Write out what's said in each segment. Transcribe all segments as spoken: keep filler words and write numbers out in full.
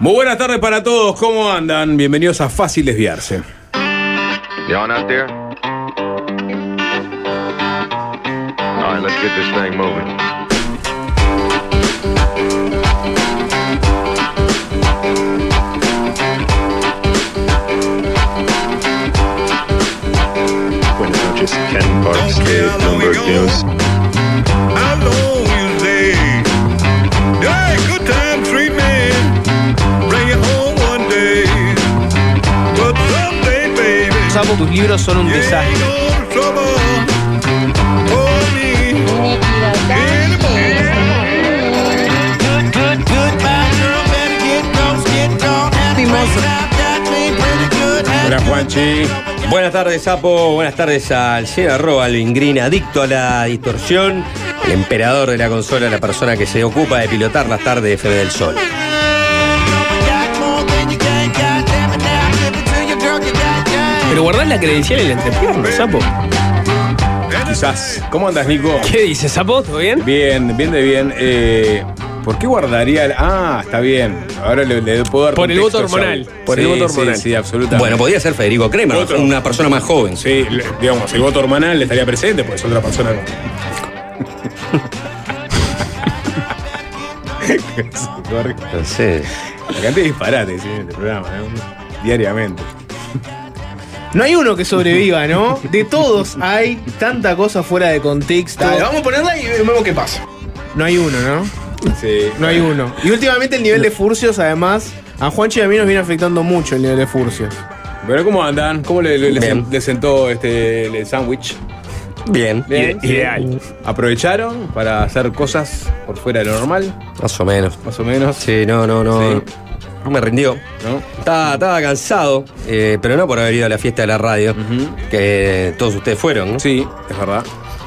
Muy buenas tardes para todos, ¿cómo andan? Bienvenidos a Fácil Desviarse. Y'all not there? All right, let's get this thing moving. Buenas noches, Ken Parks de Bloomberg News. How long you stay? Hey, good time, sweet man. Bring it home one day. But someday, baby. Sapo, tus libros son un you desastre. ain't no trouble for me. Good, good, goodbye, girl. Better get close, get gone. Happy that mean pretty good. Hola, Juanchi. Buenas tardes, Sapo. Buenas tardes al señor arroba Alvin Green, adicto a la distorsión, el emperador de la consola, la persona que se ocupa de pilotar las tardes de F M del Sol. Pero guardás la credencial en la entrepierna, Sapo. Quizás. ¿Cómo andas, Nico? ¿Qué dices, Sapo? ¿Todo bien? Bien, bien de bien. Eh, ¿Por qué guardaría el...? Ah, está bien. Ahora le, le puedo dar Por el contexto, voto hormonal. Saúl. Por el Sí, voto sí, hormonal. Sí, absolutamente. Bueno, podría ser Federico Kremer, Otro. una persona más joven. Sí, le- digamos, el voto hormonal le estaría presente, pues es otra persona. Entonces, La cantidad de disparates, sí, en este programa, ¿no? Diariamente. No hay uno que sobreviva, ¿no? De todos hay tanta cosa fuera de contexto. Dale, vamos a ponerla y vemos qué pasa. No hay uno, ¿no? Sí. No hay uno. Y últimamente el nivel de furcios, además, a Juanchi y a mí nos viene afectando mucho el nivel de furcios. Pero ¿cómo andan? ¿Cómo le, le- le Bien. sen- le sentó este el sándwich? bien, Bien, Ide- ideal. ¿Aprovecharon para hacer cosas por fuera de lo normal? más o menos. Más o menos. Sí, no, no, no. Sí. No me rindió. ¿No? Estaba, estaba cansado, eh, pero no por haber ido a la fiesta de la radio, Ujú. que todos ustedes fueron, ¿no? Sí, es verdad.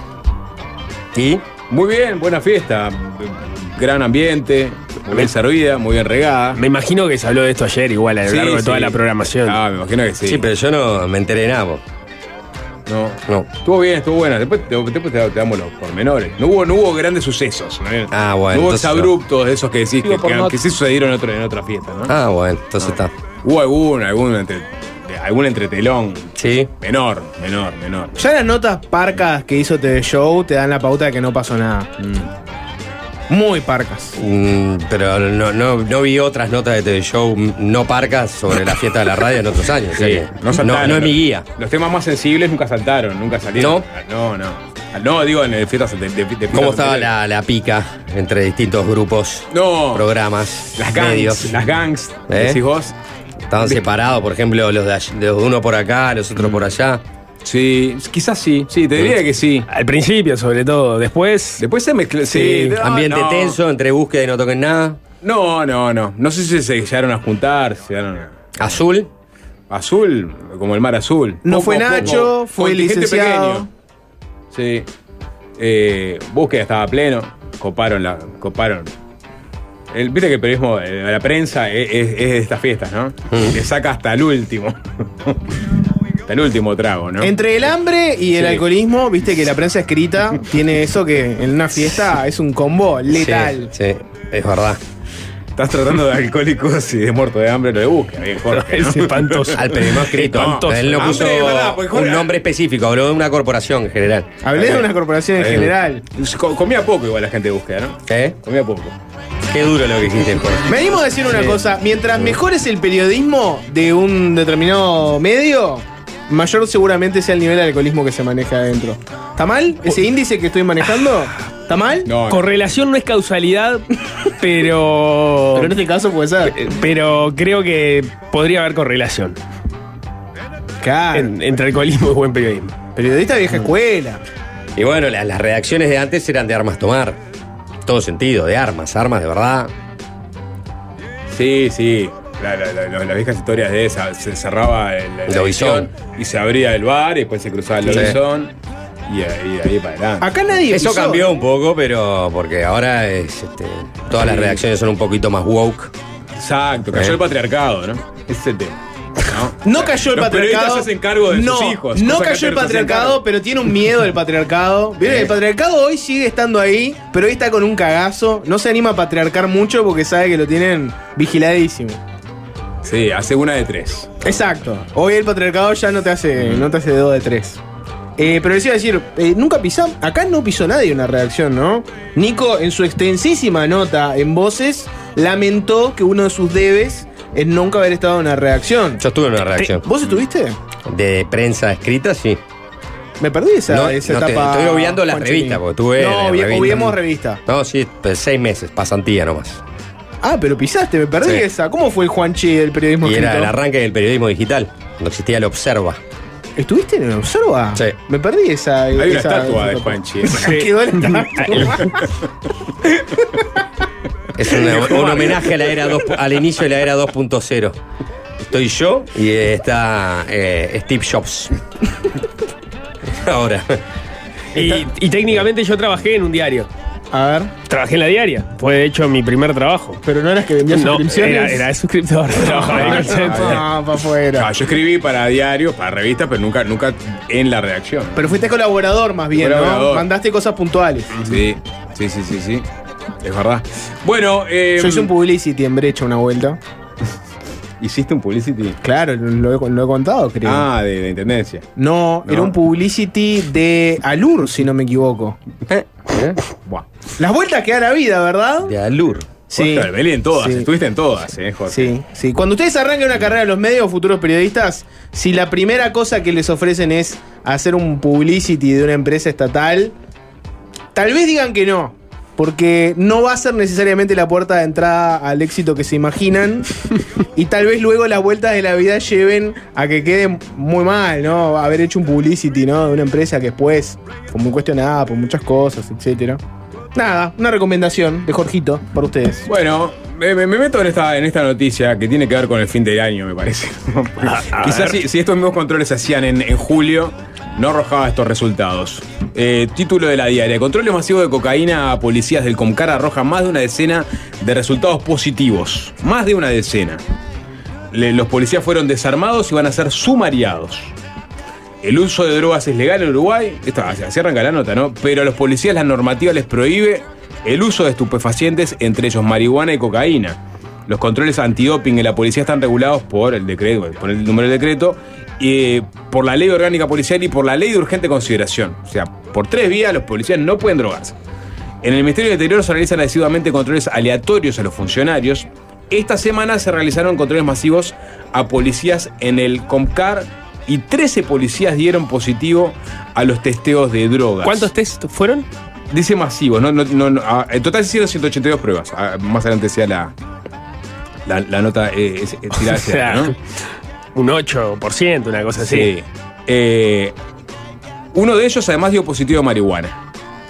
Y Muy bien, buena fiesta. Gran ambiente, muy bien servida, muy bien regada. Me imagino que se habló de esto ayer igual a lo Sí, largo de toda sí. la programación. Ah, me imagino que sí. sí. pero yo no me enteré de nada, po. No. No. Estuvo bien, estuvo buena. Después, te- después te, te damos los pormenores. No hubo, no hubo grandes sucesos. ¿no? Ah, bueno, No hubo entonces exabruptos de esos que decís que, Digo, por que, not- que sí sucedieron en, otro, en otra fiesta, ¿no? Ah, bueno, entonces está. Hubo algún, algún, entre- algún entretelón. Sí. Menor, menor, menor. Ya las notas parcas que hizo T V Show te dan la pauta de que no pasó nada. Muy parcas. Mm, pero no, no, no vi otras notas de T V Show no parcas sobre la fiesta de la radio en otros años. o sea que no, saltaron. no es mi guía. Los temas más sensibles nunca saltaron, nunca salieron. No, no. No, digo en el fiestas de, de, de fiestas ¿Cómo estaba anteriores. la, la pica entre distintos grupos, No. programas, Las gangs, medios? las gangs, ¿Eh? decís vos. Estaban separados, por ejemplo, los de, all- los de uno por acá, los otros por allá. Sí, quizás sí. Sí, te diría que sí. Al principio, sobre todo. Después. Después se mezcló. Sí, Sí, no, Ambiente no. tenso, entre búsqueda y no toquen nada. No, no, no. No sé si se llegaron a juntar, se llegaron a... Azul. Azul, como el mar azul. No Poco fue a poco, Nacho, fue el contingente licenciado. pequeño. Sí. Eh, búsqueda estaba pleno. Coparon la. Coparon. El, Viste que el periodismo, eh, la prensa es, es- es de estas fiestas, ¿no? Le saca hasta el último. Hasta el último trago, ¿no? Entre el hambre y el Sí. alcoholismo, viste que la prensa escrita tiene eso que en una fiesta es un combo letal. Sí, sí, es verdad. Estás tratando de alcohólicos y de muerto de hambre, lo de búsqueda, bien, Jorge. ¿no? Es espantoso. Al periodismo escrito. Espantoso. Él no Hambre, puso de verdad, porque Jorge- un nombre específico, habló de una corporación en general. Hablé de una corporación en Eh, general. co- Comía poco igual la gente de búsqueda, ¿no? ¿Eh? Comía poco. Qué duro lo que dijiste, Jorge. Me animo a decir una cosa, mientras mejor es el periodismo de un determinado medio, mayor seguramente sea el nivel de alcoholismo que se maneja adentro. ¿Está mal? ¿Ese índice que estoy manejando? ¿Está mal? No, no. Correlación no es causalidad, pero. Pero en este caso puede ser. Pero creo que podría haber correlación Claro. en- entre alcoholismo y buen periodismo. Periodista vieja escuela. Y bueno, la- las redacciones de antes eran de armas tomar. Todo sentido, de armas, armas de verdad. Sí, sí. La- la- la- la- las viejas historias de esa. Se cerraba el, la El lobizón. edición y se abría el bar y después se cruzaba el Sí. lobizón. Y ahí, ahí para adelante. Acá nadie Eso pisó. cambió un poco, pero porque ahora es, este, todas las redacciones son un poquito más woke. Exacto, cayó Eh. el patriarcado, ¿no? Ese es el tema. ¿no? No cayó el Los periodistas patriarcado. se hacen cargo de no, sus hijos. No cosa que cayó el antes no se hacían patriarcado, cargo. pero tiene un miedo del patriarcado. ¿Vieron? Eh. El patriarcado hoy sigue estando ahí, pero hoy está con un cagazo. No se anima a patriarcar mucho porque sabe que lo tienen vigiladísimo. Sí, hace una de tres. Exacto. Hoy el patriarcado ya no te hace, no te hace de dos de tres. Eh, pero les iba a decir, eh, nunca pisamos. Acá no pisó nadie una redacción, ¿no? Nico, en su extensísima nota en Voces, lamentó que uno de sus debes es nunca haber estado en una redacción. Yo estuve en una redacción. ¿Vos estuviste? De prensa escrita, sí. Me perdí esa, No, esa no te- etapa. estoy obviando las Juanchi. revistas, porque tuve No, la obvi- revista. obviemos revista. No, sí, pues, seis meses, pasantía nomás. Ah, pero pisaste, me perdí Sí. esa. ¿Cómo fue el Juanchi del periodismo Y era escrito? el arranque del periodismo digital, cuando existía el Observa. ¿Estuviste en el Observa? Sí. Me perdí esa. Hay una esa- estatua esa de etapa. Juanchi. Quedó la estatua. Es una- un homenaje a la era dos, al inicio de la era dos punto cero. Estoy yo y está eh, Steve Jobs. Ahora. Y, y técnicamente yo trabajé en un diario. A ver. Trabajé en la diaria. Fue de hecho mi primer trabajo. Pero no eras que vendías No, suscripciones. era, era de suscriptor. Trabajaba en el centro. Ah, para afuera. Ah, yo escribí para diarios, para revistas, pero nunca, nunca en la redacción. Pero fuiste colaborador más bien, ¿no? Colaborador. Mandaste cosas puntuales. Sí, sí, sí, sí, sí. Es verdad. Bueno, eh, Yo hice un publicity en Brecha una vuelta. ¿hiciste un publicity? Claro, lo, he- lo he contado, creo. Ah, de la intendencia. No, No. era un publicity de Alur, si no me equivoco. ¿Eh? Buah. Las vueltas que da la vida, ¿verdad? De Alur. Sí. Oscar, Beli en todas, Sí. estuviste en todas, eh, Jorge. Sí, sí. Cuando ustedes arranquen una carrera en los medios, futuros periodistas, si la primera cosa que les ofrecen es hacer un publicity de una empresa estatal, tal vez digan que no. Porque no va a ser necesariamente la puerta de entrada al éxito que se imaginan. Y tal vez luego las vueltas de la vida lleven a que quede muy mal, ¿no? Haber hecho un publicity, ¿no? De una empresa que después fue muy cuestionada por muchas cosas, etcétera. Nada, una recomendación de Jorgito para ustedes. Bueno, me, me- me meto en esta, en esta noticia que tiene que ver con el fin de año, me parece. Quizás si, si estos mismos controles se hacían en, en julio, no arrojaba estos resultados. Eh, título de la diaria. Controles masivos de cocaína a policías del Comcar arrojan más de una decena de resultados positivos. Más de una decena. Le- los policías fueron desarmados y van a ser sumariados. El uso de drogas es legal en Uruguay. Esto, así arranca la nota, ¿no? Pero a los policías la normativa les prohíbe el uso de estupefacientes, entre ellos marihuana y cocaína. Los controles antidoping en la policía están regulados por el decreto, por el número del decreto, y por la ley orgánica policial y por la ley de urgente consideración. O sea, por tres vías los policías no pueden drogarse. En el Ministerio del Interior se realizan asiduamente controles aleatorios a los funcionarios. Esta semana se realizaron controles masivos a policías en el Comcar y trece policías dieron positivo a los testeos de drogas. ¿Cuántos test fueron? Dice masivos, no, no, no, no, ah, en total hicieron ciento ochenta y dos pruebas. Ah, más adelante decía la, la, la nota eh, es- es tirada hacia adelante, ¿no? Un ocho por ciento, una cosa así. Sí. Eh, uno de ellos además dio positivo a marihuana.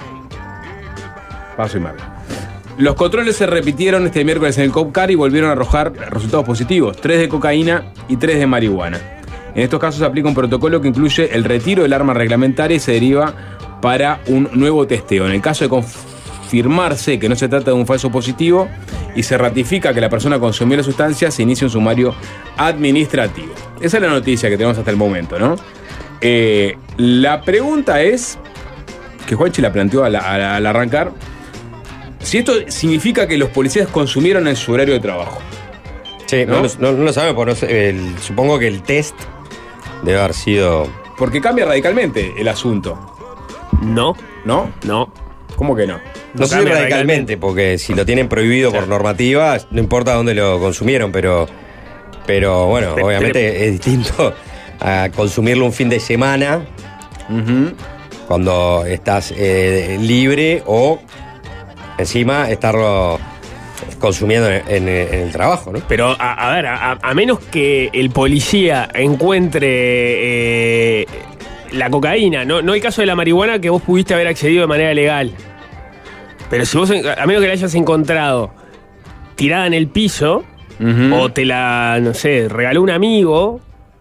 Paso y mal. Los controles se repitieron este miércoles en el Comcar y volvieron a arrojar resultados positivos. Tres de cocaína y tres de marihuana. En estos casos se aplica un protocolo que incluye el retiro del arma reglamentaria y se deriva para un nuevo testeo. En el caso de confirmarse que no se trata de un falso positivo y se ratifica que la persona consumió la sustancia, se inicia un sumario administrativo. Esa es la noticia que tenemos hasta el momento, ¿no? Eh, la pregunta es, que Juanchi la planteó al, al- al arrancar, si esto significa que los policías consumieron en su horario de trabajo. Sí, ¿No? no, lo- no- no lo sabemos, porque no sé, el- supongo que el test debe haber sido. Porque cambia radicalmente el asunto, No, ¿no? no. ¿Cómo que no? No sé si cambia radicalmente, porque si lo tienen prohibido por normativa, no importa dónde lo consumieron, pero. Pero bueno, Pero- obviamente es distinto a consumirlo un fin de semana Ujú. cuando estás eh, libre o encima estarlo consumiendo en, en- en el trabajo, ¿no? Pero, a, a ver, a, a menos que el policía encuentre eh, la cocaína, no, no el caso de la marihuana que vos pudiste haber accedido de manera legal. Pero si vos, en- a menos que la hayas encontrado tirada en el piso, Ujú. o te la, no sé, regaló un amigo,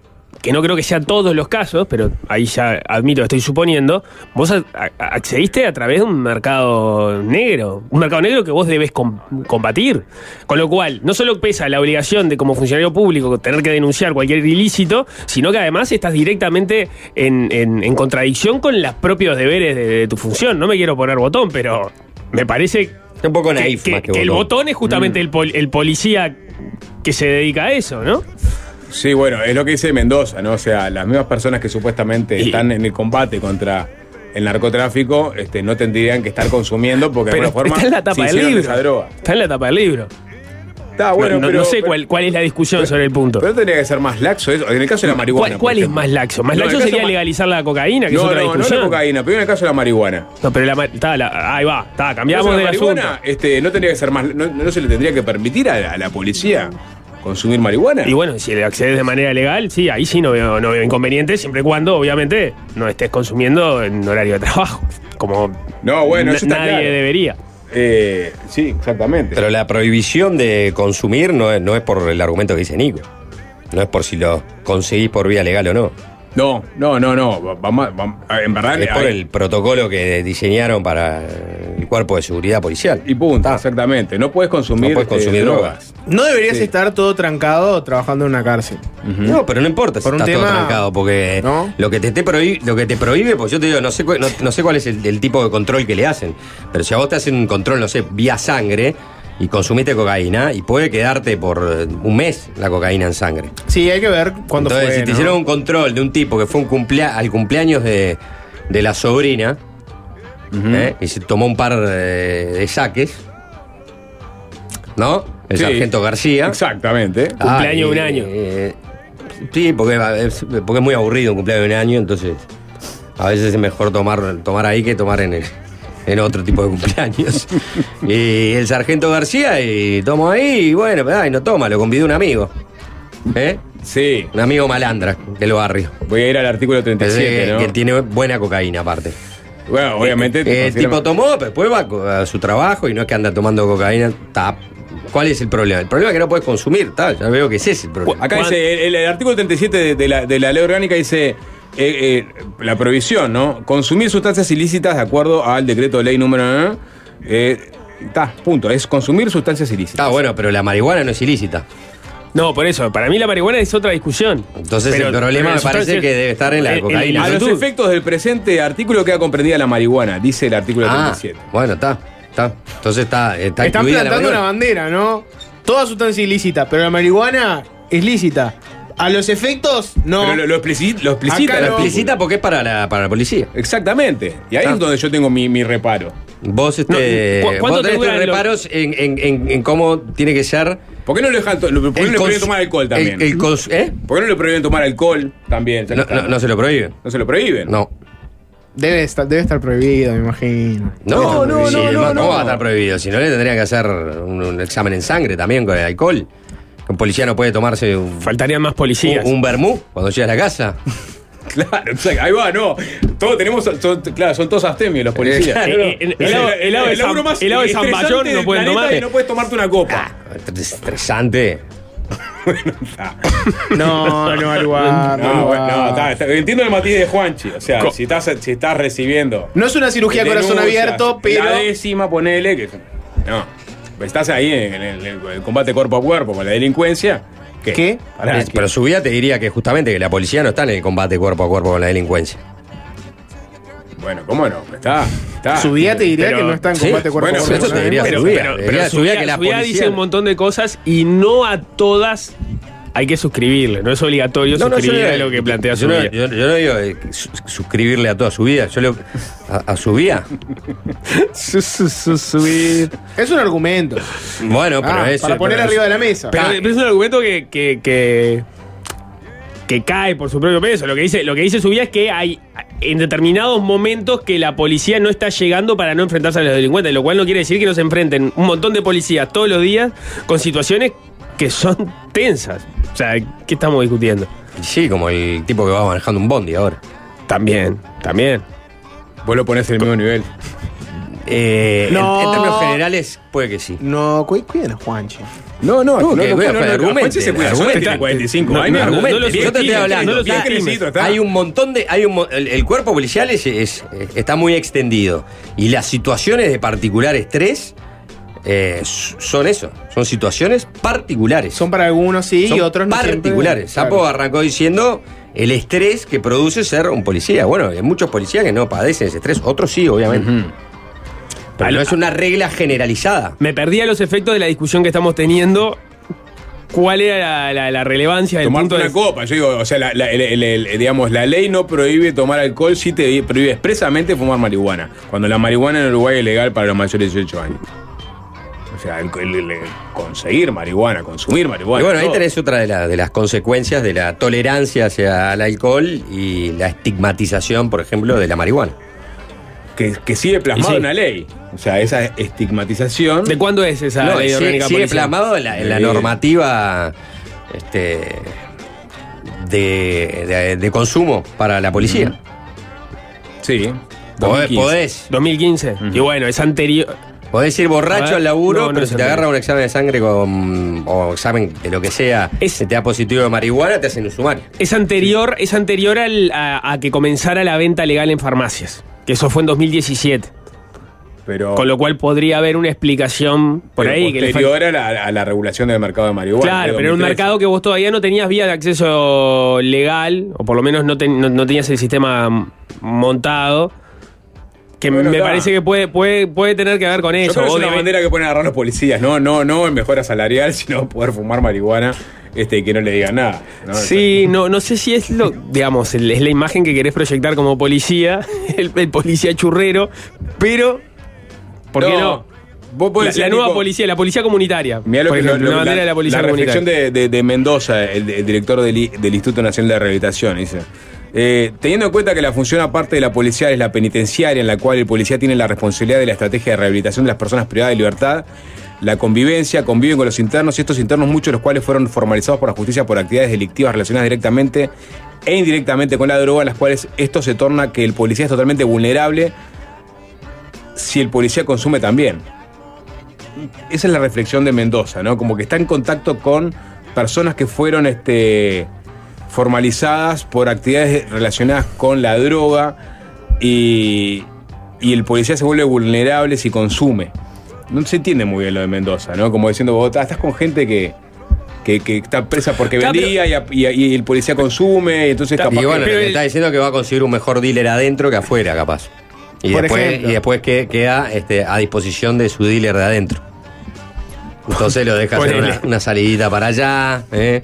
que no creo que sean todos los casos, pero ahí ya admito que estoy suponiendo, vos a- a- accediste a través de un mercado negro, un mercado negro que vos debes com- combatir. Con lo cual, no solo pesa la obligación de como funcionario público tener que denunciar cualquier ilícito, sino que además estás directamente en, en- en contradicción con los propios deberes de, de tu función. No me quiero poner botón, pero me parece Un poco que, naif que- más que, que el botón. botón es justamente el, pol- el policía que se dedica a eso, ¿no? Sí, bueno, es lo que dice Mendoza, ¿no? O sea, las mismas personas que supuestamente Y- están en el combate contra el narcotráfico este, no tendrían que estar consumiendo porque de Pero alguna forma está en la tapa se del hicieron de libro. esa droga. Está en la tapa del libro. Está bueno, no, no- pero, no sé pero- cuál, cuál es la discusión sobre el punto. Pero tendría que ser más laxo eso. En el caso de la marihuana. ¿Cuál, por cuál es ejemplo. más laxo? Más No, en laxo el caso sería ma- legalizar la cocaína, que No, es otra no, no discusión. la cocaína, pero en el caso de la marihuana. No, pero la, ma- está, la- ahí va, está, En cambiamos el del caso de la asunto. marihuana, este, no tendría que ser más. No, no se le tendría que permitir a la, a la policía consumir marihuana. Y bueno, si le accedes de manera legal, sí, ahí sí no veo, no veo inconveniente, siempre y cuando, obviamente, no estés consumiendo en horario de trabajo. Como No, bueno, na- eso está nadie claro. debería. Eh, sí, exactamente. Pero la prohibición de consumir no es, no es por el argumento que dice Nico. No es por si lo conseguís por vía legal o no. No, no, no, no. va- Vamos, vamos- en verdad. Es por hay- el protocolo que diseñaron para el cuerpo de seguridad policial. Y punto, Ah. exactamente. No puedes consumir, No puedes consumir eh, drogas. No deberías Sí. estar todo trancado trabajando en una cárcel. No, pero no importa si Por un estás todo tema- trancado, porque ¿No? lo que te esté prohí- lo que te prohíbe, pues yo te digo, no sé, cu- no, no sé cuál es el, el tipo de control que le hacen, pero si a vos te hacen un control, no sé, vía sangre y consumiste cocaína, y puede quedarte por eh, un mes la cocaína en sangre. Sí, hay que ver cuándo Entonces, fue, si te ¿no? hicieron un control de un tipo que fue un cumplea- al cumpleaños de, de la sobrina, ¿eh? Y se tomó un par de, de saques, ¿no? El Sí. sargento García. Exactamente. Cumpleaños de un año. eh, sí, porque es, porque es muy aburrido un cumpleaños de un año, entonces a veces es mejor tomar, tomar ahí que tomar en el, en otro tipo de cumpleaños. Y el sargento García, y tomo ahí, y bueno, ay, no toma, lo convidó un amigo. ¿Eh? Sí. Un amigo malandra del barrio. Voy a ir al artículo treinta y siete, Ese ¿no? que tiene buena cocaína aparte. Bueno, obviamente. Eh, te el considera- tipo tomó, pero después va co- a su trabajo y no es que anda tomando cocaína. Ta. ¿Cuál es el problema? El problema es que no puedes consumir, ta, ya veo que ese es el problema. Acá Juan- dice, el, el artículo treinta y siete de, de la, de la ley orgánica dice eh, eh, la prohibición, ¿no? Consumir sustancias ilícitas de acuerdo al decreto de ley número... Eh, ta, punto. Es consumir sustancias ilícitas. Está bueno, pero la marihuana no es ilícita. No, por eso, para mí la marihuana es otra discusión. Entonces Pero- el problema pero me las parece sustancias- que debe estar en la cocaína. A los actitud. efectos del presente artículo queda comprendida la marihuana, dice el artículo treinta Ah, y siete. bueno, está. Está. Entonces está, está Están incluida la plantando una marihuana. bandera, ¿no? Toda sustancia ilícita, pero la marihuana es lícita. A los efectos, no. Pero lo, lo explicita. Lo explicita, Acá La no. explicita porque es para la, para la policía. Exactamente. Y ahí Ah. es donde yo tengo mi, mi reparo. Vos, este, No, ¿cu- cuánto vos te tenés tus duran los- reparos en, en- en- en cómo tiene que ser. ¿Por qué no le dejan to- ¿Por qué no le cons- prohíben tomar alcohol también? El, el cons- ¿Eh? ¿Por qué no le prohíben tomar alcohol también? Ya No, que está. no- no se lo prohíben. ¿No se lo prohíben? No. Debe estar, debe estar prohibido, me imagino. No, No, no, sí, no, no, ¿cómo no. va a estar prohibido? Si no, le tendría que hacer un, un examen en sangre también con el alcohol. Un policía no puede tomarse un, Faltarían más policías. un, un vermú cuando llega a la casa. Claro, exacto. Ahí va, no. Todos tenemos, son- claro, son todos abstemios los policías. Claro. Eh, eh, el helado- helado de laburo San- más helado de San estresante Bayón no del pueden planeta tomar. y no puedes tomarte una copa. Ah, es estresante. No, no, al lugar. No, al bueno, lugar. no, está, está- entiendo el matiz de Juanchi. O sea, Co- si estás, si estás recibiendo. No es una cirugía a corazón denuncias, abierto, pero. La décima, ponele. Que, no. Estás ahí en el, en el combate cuerpo a cuerpo con la delincuencia. ¿Qué? ¿Qué? Pará, Es- pero su vida te diría que justamente que la policía no está en el combate cuerpo a cuerpo con la delincuencia. Bueno, ¿cómo no? Está. está. Su vida te diría Pero- que no está en Sí, combate cuerpo a bueno, cuerpo. eso te ¿no? diría Pero, su vida. pero, Debería pero su su vida vida, que la su vida policía- dice un montón de cosas y no a todas hay que suscribirle. No es obligatorio No, no, yo suscribir no- a lo que plantea yo su no, vida. yo, yo no digo eh, su- suscribirle a toda su vida. Yo le, a, a su vida. Su- su- su- subir. Es un argumento. Bueno, pero Ah, eso. para poner pero arriba de la mesa. Pero, pero es un argumento que, que, que, que cae por su propio peso. Lo que dice, lo que dice su vida es que hay en determinados momentos que la policía no está llegando para no enfrentarse a los delincuentes, lo cual no quiere decir que no se enfrenten un montón de policías todos los días con situaciones que son tensas. O sea, ¿qué estamos discutiendo? Sí, como el tipo que va manejando un bondi ahora. También, también. Vos lo ponés en el mismo nivel. Eh, en- No. en, términos generales, puede que sí. No, cu- cuiden a Juanchi. No, no, No, no, que no, voy a no, hacer no, argumente, Juanchi se cuida, argumente. tiene cuarenta y cinco No, años. no, Argumente, no lo yo te estoy subestimes, hablando. no lo Bien subestimes. crecidito está. Hay un montón de. Hay un, mo- el, el cuerpo policial es, es- está muy extendido. Y las situaciones de particular estrés eh, s- son eso. Son situaciones particulares. Son para algunos sí Son y otros no. siempre. particulares. Sapo Claro. arrancó diciendo el estrés que produce ser un policía. Bueno, hay muchos policías que no padecen ese estrés. Otros sí, obviamente. Pero Al- no es una regla generalizada. Me perdí a los efectos de la discusión que estamos teniendo. ¿Cuál era la, la- la relevancia del Tomarte punto una de copa, yo digo, o sea, la, la- el- el- el- digamos, la ley no prohíbe tomar alcohol, sí te prohíbe expresamente fumar marihuana, cuando la marihuana en Uruguay es legal para los mayores de dieciocho años. O sea, el, el- el- el conseguir marihuana, consumir marihuana. Y bueno, ahí todo. tenés otra de, la- de las consecuencias de la tolerancia hacia el alcohol y la estigmatización, por ejemplo, de la marihuana. que, que sigue plasmado Y sí. en una ley. O sea, esa estigmatización. ¿De cuándo es esa No, ley sigue, orgánica sigue policial? plasmado en la, en la Sí. normativa este, de, de- de consumo para la policía. Sí. Podés, dos mil quince. podés, dos mil quince. Y bueno, es anterior. podés ir A borracho ver, al laburo, no, no pero es si te anterior. agarra un examen de sangre con, o examen de lo que sea, Es- si te da positivo de marihuana, te hacen un sumario. Es anterior, es anterior al- a, a que comenzara la venta legal en farmacias. Que eso fue en dos mil diecisiete. Pero, Con lo cual podría haber una explicación por pero ahí. Que le fal- posterior a la, a la regulación del mercado de marihuana. Claro, de pero era un dos mil trece. mercado que vos todavía no tenías vía de acceso legal, o por lo menos no, ten- no, no tenías el sistema montado. Que Bueno, me está. parece que puede, puede, puede tener que ver con Yo eso. creo que es Vos una debés- bandera que pueden agarrar los policías, no, no, no en mejora salarial, sino poder fumar marihuana este, y que no le digan nada. ¿no? Sí, no, no sé si es lo, digamos, el- es la imagen que querés proyectar como policía, el, el policía churrero, pero ¿por qué no? Vos La, podés la decir, nueva Nico, policía, la policía comunitaria. Mirá lo por que ejemplo, lo- la lo- bandera la, de la policía la reflexión comunitaria. de, de- de Mendoza, el, el director del, I- del Instituto Nacional de Rehabilitación, dice. Eh, teniendo en cuenta que la función aparte de la policía es la penitenciaria, en la cual el policía tiene la responsabilidad de la estrategia de rehabilitación de las personas privadas de libertad, la convivencia, conviven con los internos, y estos internos, muchos de los cuales fueron formalizados por la justicia por actividades delictivas relacionadas directamente e indirectamente con la droga, en las cuales esto se torna que el policía es totalmente vulnerable si el policía consume también. Esa es la reflexión de Mendoza, ¿no? Como que está en contacto con personas que fueron este, formalizadas por actividades relacionadas con la droga y, y el policía se vuelve vulnerable si consume. No se entiende muy bien lo de Mendoza, ¿no? Como diciendo, vos estás con gente que, que, que está presa porque Claro, vendía y, a- y, a- y el policía consume, y entonces Claro, capaz Y bueno, que- pero le el- está diciendo que va a conseguir un mejor dealer adentro que afuera, capaz. Y Por después, ejemplo. y después que, queda este, a disposición de su dealer de adentro. Entonces lo deja hacer Ponele. una, una salidita para allá. ¿eh?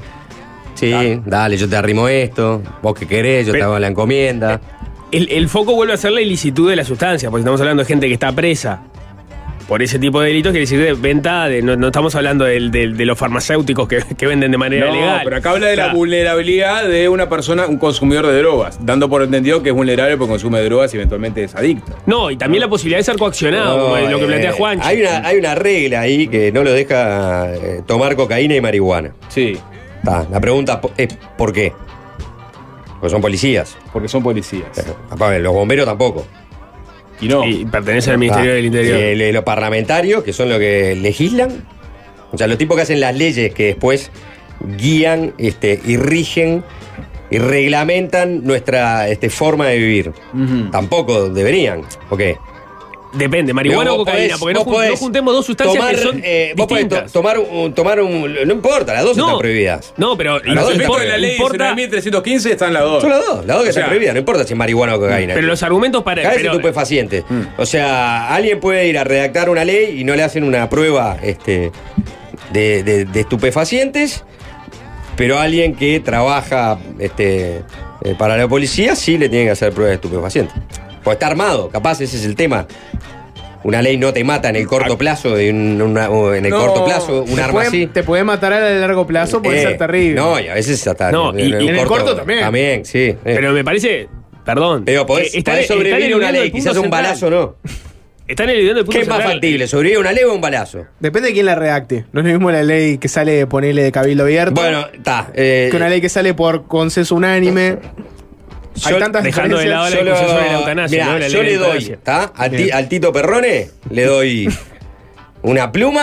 Sí, dale, yo te arrimo esto. Vos que querés, yo te Pero- hago la encomienda. El, el foco vuelve a ser la ilicitud de la sustancia, porque estamos hablando de gente que está presa por ese tipo de delitos, quiere decir de venta, de, no, no estamos hablando del- del- de los farmacéuticos que, que venden de manera No, legal. pero acá habla de la Claro. vulnerabilidad de una persona, un consumidor de drogas, dando por entendido que es vulnerable porque consume drogas y eventualmente es adicto. No, y también la posibilidad de ser coaccionado, No, como lo que eh, plantea Juancho. Hay una, hay una regla ahí que no lo deja eh, tomar cocaína y marihuana. Sí, Ta, la pregunta po- es ¿por qué? Porque son policías. porque son policías. Pero, papá, los bomberos tampoco. Y no. Y pertenece al Ministerio Ah, del Interior. eh, los parlamentarios, que son los que legislan, o sea, los tipos que hacen las leyes que después guían este, y rigen y reglamentan nuestra este, forma de vivir. Ujú. Tampoco deberían, ¿ok? Depende, marihuana Digo, o vos cocaína, podés- porque no, vos jun- no podés juntemos dos sustancias tomar, que son eh, vos podés to- distintas. tomar un, tomar un. No importa, las dos No. están prohibidas. No, pero Los dos efectos están de la ley importa- de mil trescientos quince están las dos. Son las dos, las dos que O sea, están prohibidas, no importa si es marihuana o cocaína. pero los argumentos para. Cada vez pero- estupefacientes. Mm. O sea, alguien puede ir a redactar una ley y no le hacen una prueba este, de, de- de estupefacientes, pero alguien que trabaja este, eh, para la policía sí le tienen que hacer pruebas de estupefacientes. Porque está armado, capaz ese es el tema. Una ley no te mata en el corto plazo, de un- una- o en el No, corto plazo, un Te arma puede, así. te puede matar a largo plazo, puede Eh, ser terrible. No, y a veces hasta No, y- y en el corto también. También, sí. eh. Pero me parece. Perdón. Pero podés, que están- podés sobrevivir están a una eludiendo ley, el punto quizás un central. balazo no. Están eludiendo el punto ¿Qué es más central. factible, sobrevivir a una ley o un balazo? Depende de quién la redacte. No es lo mismo la ley que sale, ponerle de cabildo abierto, Bueno, está. eh, que una ley que sale por consenso unánime. Hay yo- tantas dejando de lado diferencias. la yo discusión lo- sobre la eutanasia, mirá, ¿no? La yo ley de le doy, eutanasia. ¿está? Al, ti- Bien. al Tito Perrone le doy una pluma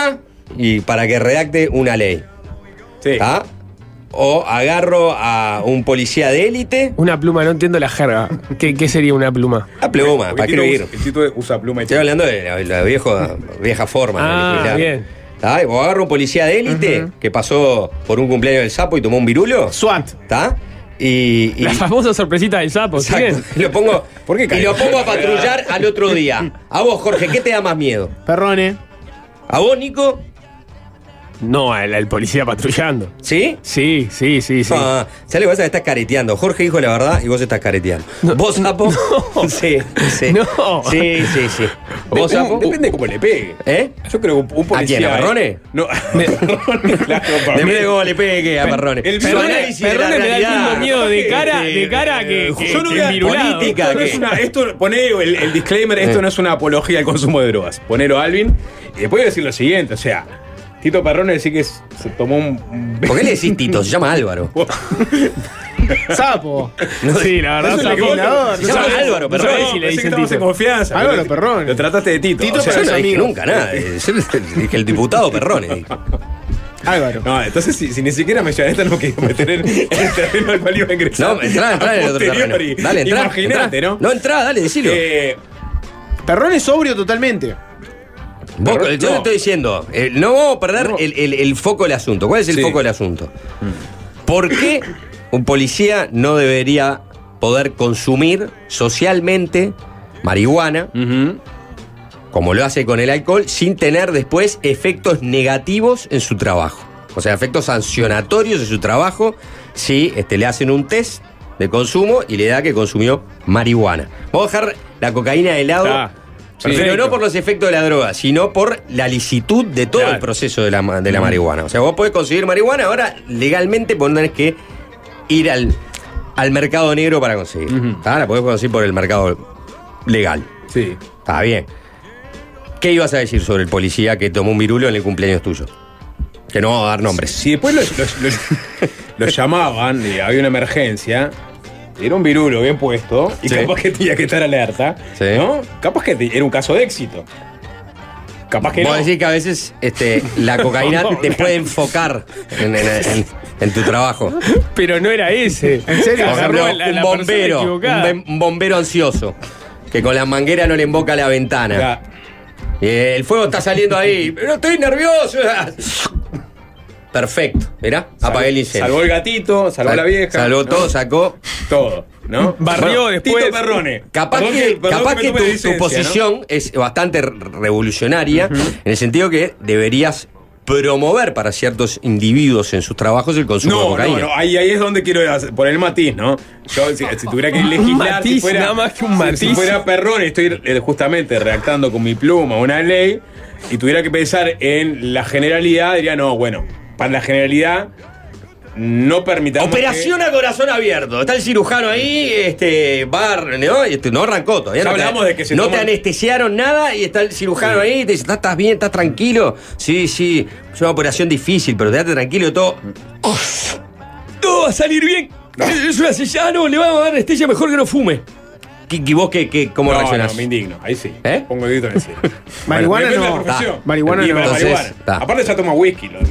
y para que redacte una ley. Sí. ¿Está? O agarro a un policía de élite. Una pluma, no entiendo la jerga. ¿Qué, qué sería una pluma? La pluma, Porque para el Tito escribir. usa- El Tito usa pluma y Estoy hablando de la, la viejo, vieja forma. Ah, de legislar. bien. ¿Está? O agarro un policía de élite Ujú. que pasó por un cumpleaños del sapo y tomó un virulo. SWAT. ¿Está? Y, y- La famosa sorpresita del sapo, ¿sí? Exacto. Y lo pongo, ¿Por qué y cae? lo pongo a patrullar al otro día. A vos, Jorge, ¿qué te da más miedo? Perrone. ¿A vos, Nico? No, al, al policía patrullando. ¿Sí? Sí, sí, sí, sí. Ah, ¿sabes lo que pasa? Estás careteando. Jorge dijo la verdad y vos estás careteando. ¿Vos, Sapo? Sí, sí. No. Sí, sí, sí. ¿Vos, Uh, Sapo? Depende de cómo le pegue. ¿Eh? Yo creo que un, un policía. quién, a Perrone? eh, No, a Perrone, claro, para mí. Depende de cómo le pegue a Perrone. el Su Perrone- análisis de la Perrone me da el realidad. mismo miedo de cara, Este, de cara que, que, Yo no que voy a- envirulado. política. Esto, no que- es una, esto pone el, el disclaimer, esto Eh. no es una apología al consumo de drogas. Ponelo Alvin. Y después voy a decir lo siguiente, o sea, Tito Perrone decir que es- se tomó un. un- ¿Por qué le decís Tito? Se llama Álvaro. Sapo. Sí, la verdad, Eso es lo que Sapo. vos- legislador. Se llama ¿sabés? Álvaro No sabés Perrone. si le Pensé dicen que estamos Tito. en confianza. Álvaro Lo- Perrone. Lo trataste de Tito. Tito o sea, Yo no Perrone. dije amigos. nunca nada. Yo dije el diputado Perrone. dije. Álvaro. No, entonces si, si ni siquiera mencionaste no quiero meter en, en el terreno al cual iba a ingresar. No, entrá, entrá en el otro terreno. Posteriori. Dale, entrá. Imagínate, entrá. ¿no? No, entrá, dale, decilo. Eh, Perrone es sobrio totalmente. Vos, Perrone- yo te no. estoy diciendo, eh, no vamos a perder No. el, el- el foco del asunto. ¿Cuál es el Sí. foco del asunto? ¿Por qué un policía no debería poder consumir socialmente marihuana, ujú. como lo hace con el alcohol, sin tener después efectos negativos en su trabajo? O sea, efectos sancionatorios en su trabajo si este, le hacen un test de consumo y le da que consumió marihuana. Vamos a dejar la cocaína de lado. Está. Pero Perfecto. no por los efectos de la droga, sino por la licitud de todo Claro. el proceso de la, ma- de la marihuana. O sea, vos podés conseguir marihuana, ahora legalmente vos no tenés que ir al, al mercado negro para conseguir. Ujú. ¿Tá? La podés conseguir por el mercado legal. Sí. Está bien. ¿Qué ibas a decir sobre el policía que tomó un virulo en el cumpleaños tuyo? Que no vamos a dar nombres. Si después lo, lo- lo- lo llamaban y había una emergencia, era un virulo bien puesto y Sí. capaz que tenía que estar alerta, Sí. ¿no? Capaz que te- era un caso de éxito. Capaz que Vos no. decís que a veces este, la cocaína No, te no. puede enfocar en, en- en- en tu trabajo. Pero no era ese. ¿En serio? Por Agarró ejemplo, a la- a un la persona bombero, un, equivocada. bem- un bombero ansioso, que con la manguera no le emboca la ventana. Ya. Y el fuego está saliendo ahí, pero estoy nervioso. Perfecto, mirá, apagué el incendio. Salvó el gatito, salvó a la vieja. Salvó ¿no? todo, sacó. Todo, ¿no? Barrió Bueno, después. Tito Perrone. Capaz Perdón que, perdón capaz me que tome tu, tu licencia, ¿no? posición es bastante re- revolucionaria en el sentido que deberías promover para ciertos individuos en sus trabajos el consumo de No, cocaína. no, no, ahí, ahí es donde quiero hacer- poner el matiz, ¿no? Yo, si, si tuviera que legislar, matiz, si fuera, nada más que un si- matiz. si fuera Perrone, estoy eh, justamente redactando con mi pluma una ley y tuviera que pensar en la generalidad, diría, no, bueno, para la generalidad no permitamos Operación a corazón abierto. Está el cirujano ahí, este, bar, ¿no? Este, no arrancó todavía. Ya no te- hablamos de que se no toman- te anestesiaron nada y está el cirujano ahí y te dice, ¿estás estás bien? ¿Estás tranquilo? Sí, sí, es una operación difícil, pero quédate tranquilo todo. Todo va a salir bien. Es una sillano, le vamos a dar anestesia mejor que no fume. ¿Y y vos qué, qué, cómo no, reaccionás? no, me indigno, ahí sí. ¿Eh? Pongo el grito en el cielo. Marihuana Depende de no. la profesión. Ta. Marihuana Y no. la Entonces, marihuana. ta. Aparte ya toma whisky. Los,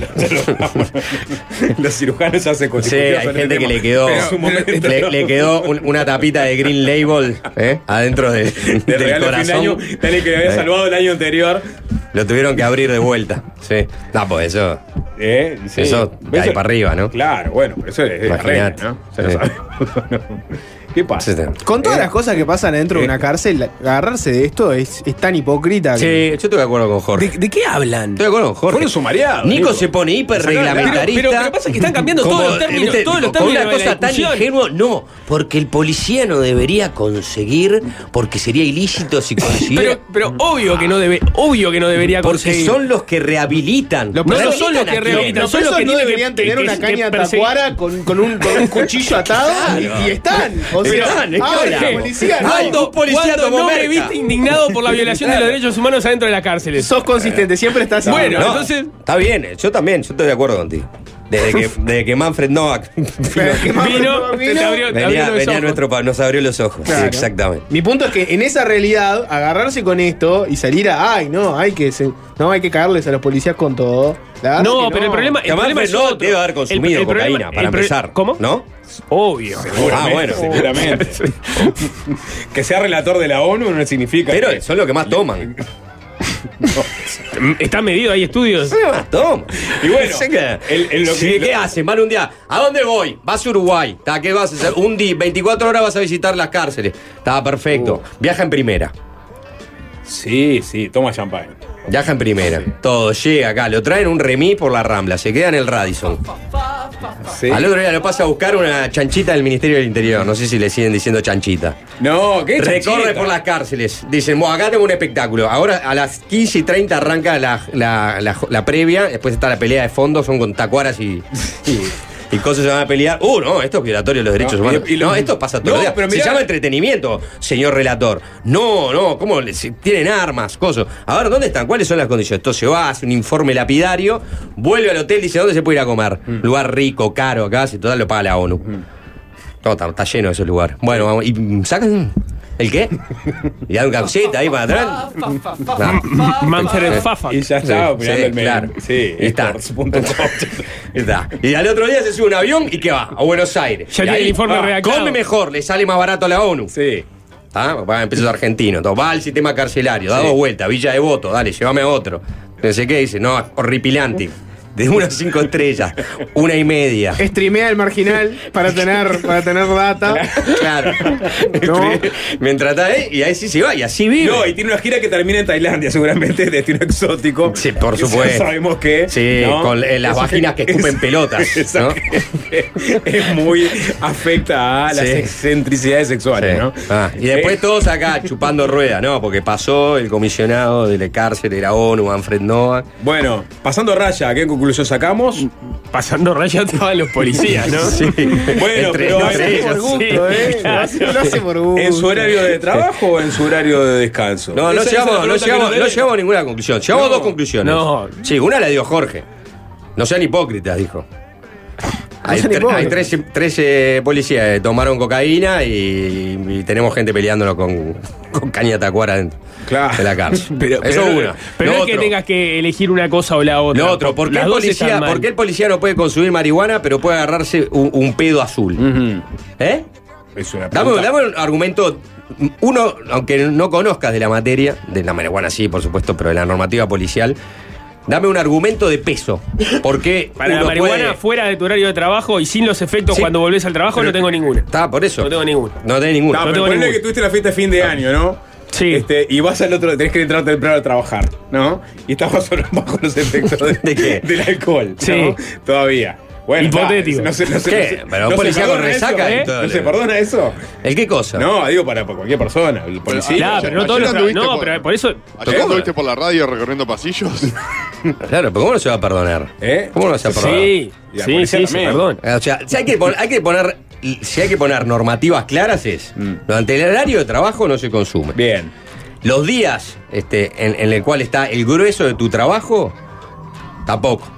los- los cirujanos ya se Sí, hay gente que le quedó, Pero en su momento, le, ¿no? le quedó un- una tapita de Green Label ¿eh? adentro de, de del regalo de fin de año, corazón. dale que le había Eh. salvado el año anterior. Lo tuvieron que abrir de vuelta. Sí. No, pues eso. Eh, sí. Eso de ahí Eso- para arriba, ¿no? Claro, bueno, pero eso es de la Imaginate. reina, ¿no? Se lo Sí. sabemos. ¿Qué pasa? Sí, sí. Con todas Eh, las cosas que pasan dentro de una cárcel, agarrarse de esto es, es tan hipócrita. Sí, que- yo estoy de acuerdo con Jorge. ¿De, de qué hablan? Estoy de acuerdo con Jorge. Fueron sumariados, Nico, Nico. se pone hiper Sacaron- reglamentarista. Pero- pero- pero pasa que están cambiando todos los términos, ¿viste? todos los Con términos una de la cosa tan discusión. ingenua, no, porque el policía no debería conseguir, porque sería ilícito si consiguiera. Pero, pero obvio que no debe, obvio que no debería porque conseguir. son los que rehabilitan. Los No, no presos- son los que ¿a quién? rehabilitan, Los son los presos que no tienen que- deberían tener que- una que caña perseguir. tacuara con, con, un, con un cuchillo atado y, y están. O sea, Están, ¿qué ahora, hablamos? policía, no. Ay, un policía ¿Cuándo tomó no me merca? viste indignado por la violación de los derechos humanos adentro de las cárceles? Sos consistente, siempre estás Bueno, No, entonces- Está bien, yo también, yo estoy de acuerdo contigo. Desde que, desde que Manfred Novak Que Vino, Manfred te abrió- te venía, abrió los venía ojos. nuestro pa- nos abrió los ojos. Claro. Sí, exactamente. Mi punto es que en esa realidad, agarrarse con esto y salir a, ay, no, hay que se- no hay que cagarles a los policías con todo. La verdad No, es que pero el problema, el Que problema Manfred es Novak otro. debe haber El- consumido el problema- cocaína, para el pro- empezar. ¿Cómo? ¿No? Obvio. Ah, bueno. Seguramente. Que sea relator de la ONU no significa. Pero que- son los que más toman. Está medido, hay estudios. Son los que más toman. Y bueno, Sé que- el- el- lo Sí, que- ¿qué hacen? Van un día. ¿A dónde voy? Vas a Uruguay. ¿Tá? ¿Qué vas a hacer? Un día, veinticuatro horas vas a visitar las cárceles. Está perfecto. Viaja en primera. Sí, sí, toma champán. Viaja en primera. Todo llega acá. Lo traen un remis por la Rambla. Se queda en el Radisson. Sí. Al otro día lo pasa a buscar una chanchita del Ministerio del Interior. No sé si le siguen diciendo chanchita. No, ¿qué Recorre chanchita? por las cárceles. Dicen, bueno, acá tengo un espectáculo. Ahora a las quince y treinta arranca la, la, la, la previa. Después está la pelea de fondo. Son con tacuaras y, y, y cosas se van a pelear. Uh, no, esto es violatorio de los derechos No, humanos. y- y lo- no, esto pasa todos No, los días. pero Se mirá- llama entretenimiento, señor relator. No, no, ¿cómo? le- si tienen armas, cosas. A ver, ¿dónde están? ¿Cuáles son las condiciones? Entonces va, hace un informe lapidario, vuelve al hotel, dice, ¿dónde se puede ir a comer? Mm. Lugar rico, caro, acá, si total lo paga la ONU. Todo está, está lleno de esos lugares. Bueno, vamos, y mm, sacan. ¿El qué? Y dan un camiseta ahí para atrás. Nah. Manfred Fafa. Y ya estaba Sí, mirando sí, el menú. claro. Sí, Y está. sports punto com. Ahí está. Y al otro día se sube un avión y ¿qué va? A Buenos Aires. Ya Y tiene ahí, el informe ah, redactado. come mejor, le sale más barato a la ONU. Sí. ¿Ah? Va en pesos argentinos. Entonces, va al sistema carcelario, da Sí. dos vueltas, Villa Devoto, dale, llévame a otro. No sé qué dice, no, horripilante. De una a cinco estrellas, una y media. Streamea el marginal para tener, para tener data. Claro. No. Mientras está ahí, y ahí sí se va, y así vive. No, y tiene una gira que termina en Tailandia, seguramente, destino exótico. Sí, por Y ya supuesto. sabemos que. Sí, ¿no? con eh, las Eso vaginas que escupen es- pelotas, ¿no? Exactamente. Es muy. Afecta a las Sí. excentricidades sexuales, Sí. ¿no? Ah, y después Eh, todos acá chupando rueda, ¿no? Porque pasó el comisionado de la cárcel de la ONU, Manfred Novak. Bueno, pasando raya, ¿qué conclusión sacamos? Pasando raya estaban los policías, ¿no? Sí. Bueno, Entre- pero entre hay- ellos, Por gusto, sí. ¿eh? Lo hace- lo hace por gusto. ¿En su horario de trabajo o en su horario de descanso? No, no Esa- esa es la llegamos, no, pregunta que llegamos, nos no deben. llegamos a ninguna conclusión. Llegamos No. a dos conclusiones. No. Sí, una la dio Jorge. No sean hipócritas, dijo. Hay, sean tre- hipócritas. hay trece, trece policías que tomaron cocaína y, y tenemos gente peleándolo con, con caña tacuara dentro Claro. de la cárcel. Pero, Eso pero- una. Pero Lo no es que otro. tengas que elegir una cosa o la otra. Lo otro, ¿por qué, Las el dos policía, están mal. ¿por qué el policía no puede consumir marihuana pero puede agarrarse un, un pedo azul? Ujú. ¿Eh? Es una Dame, pregunta. dame un argumento. Uno, aunque no conozcas de la materia, de la marihuana sí, por supuesto, pero de la normativa policial, dame un argumento de peso. ¿Por qué Para la uno marihuana puede- fuera de tu horario de trabajo y sin los efectos Sí. cuando volvés al trabajo no tengo ninguna. Está, por eso. No tengo ninguna. No tenés ninguna. No, No pero tengo ponele ninguna. que tuviste la fiesta de fin de año, ¿no? Sí. Este, y vas al otro, tenés que entrar temprano a trabajar, ¿no? Y estás bajo, bajo los efectos de, ¿De qué? del alcohol, ¿no? Sí. Todavía. Bueno, Hipotético. está, no sé, no sé, ¿Qué? no sé- Pero no un se policía con perdona resaca eso, y todo ¿No se lo- perdona eso? ¿El qué cosa? No, digo para, para cualquier persona. El policía. Claro, ayer- pero no todos los ayer tra- anduviste No, por- pero por eso. Ayer ¿Cómo? anduviste por la radio recorriendo pasillos. Claro, pero ¿cómo no se va a perdonar? ¿Eh? ¿Cómo no se va a perdonar? Sí, Y la sí, policía sí, sí, también. perdón. O sea, si hay que poner, hay que poner, si hay que poner normativas claras es, Mm. durante el horario de trabajo no se consume. Bien. Los días este, en, en el cual está el grueso de tu trabajo, tampoco.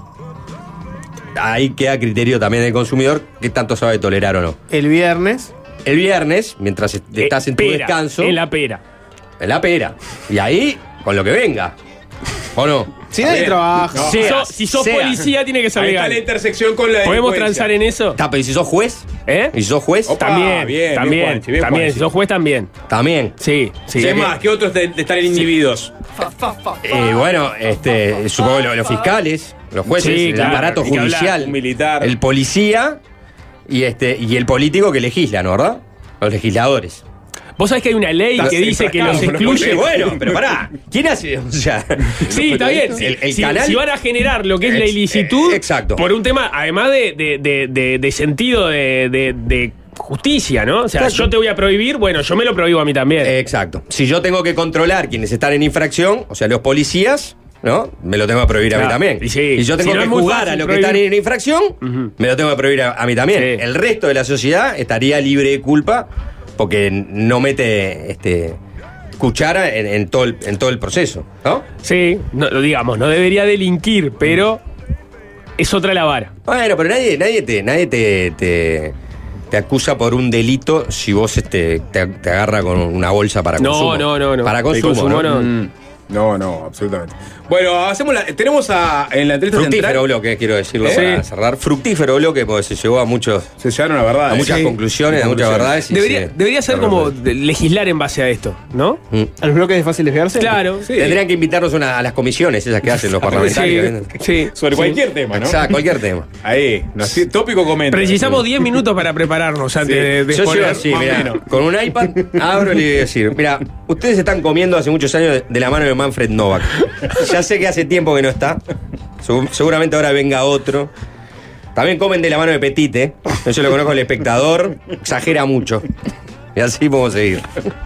Ahí queda a criterio también del consumidor qué tanto sabe tolerar o no. El viernes. El viernes, mientras est- estás Eh, en tu pera, descanso, En la pera. en la pera. Y ahí, con lo que venga. ¿O no? Si nadie Bien. trabaja. No. Si Seas, sos, si sos seas. policía, tiene que ser Ahí está la legal. intersección con la ¿Podemos delincuencia. transar en eso? Está, pero ¿y si sos juez? ¿Eh? ¿Y si sos juez? Opa. También, bien, bien, también, Juanchi, bien, también. Juanchi. Si sos juez, también. También. Sí, sí. ¿Qué más? ¿Qué otros de, de estar inhibidos? Eh, bueno, este, supongo que los, los fiscales, los jueces, Sí, el claro, aparato hay que hablar, judicial, un militar. el policía y este y el político que legisla, ¿no? ¿Verdad? Los legisladores. Vos sabés que hay una ley Estás que dice que los enfrascado, excluye. Sí, bueno, pero pará. ¿Quién hace? O sea, Sí, está bien. El- el si, canal- si van a generar lo que es la Ex- ilicitud, eh, exacto. por un tema, además de, de- de- de- de sentido de, de- de justicia, ¿no? O sea, Exacto. yo te voy a prohibir, bueno, yo me lo prohíbo a mí también. Eh, exacto. Si yo tengo que controlar quienes están en infracción, o sea, los policías, ¿no? Me lo tengo que prohibir a mí Claro, también. y sí. yo tengo Si no que es muy jugar fácil a los que prohibir. están en infracción, me lo tengo que prohibir a, a mí también. Sí. El resto de la sociedad estaría libre de culpa porque no mete este cuchara en, en todo, el, en todo el proceso, ¿no? Sí, no, digamos, no debería delinquir, pero es otra la vara. Bueno, pero nadie, nadie te, nadie te, te, te acusa por un delito si vos este, te, te agarra con una bolsa para No, consumo. no, no, no. Para Sí, consumo, consumo ¿no? no. Mm, No, no, absolutamente. Bueno, hacemos la, tenemos a, en la entrevista Fructífero central. bloque, quiero decirlo Sí. para cerrar. Fructífero bloque, porque se llegó a muchos, Se llegaron a verdad. a muchas conclusiones, a muchas verdades. y Debería, se- debería ser se como resuelve. de- legislar en base a esto, ¿no? Mm. ¿A los bloques de fácil desviarse? Claro. Sí. Tendrían que invitarnos una- a las comisiones, esas que hacen los parlamentarios. ¿eh? Sí, sí. Sobre Sí. cualquier tema, ¿no? Exacto, cualquier tema. Ahí, no, sí, tópico comenta. Precisamos diez minutos para prepararnos antes Sí. de, de Yo llego exponer. así, más o mirá, menos. con un iPad, abro y le voy a decir, mira, ustedes están comiendo hace muchos años de, de la mano de Manfred Novak. Ya sé que hace tiempo que no está. Segu- seguramente ahora venga otro. También comen de la mano de Petite. Yo lo conozco, el espectador. Exagera mucho. Y así podemos seguir.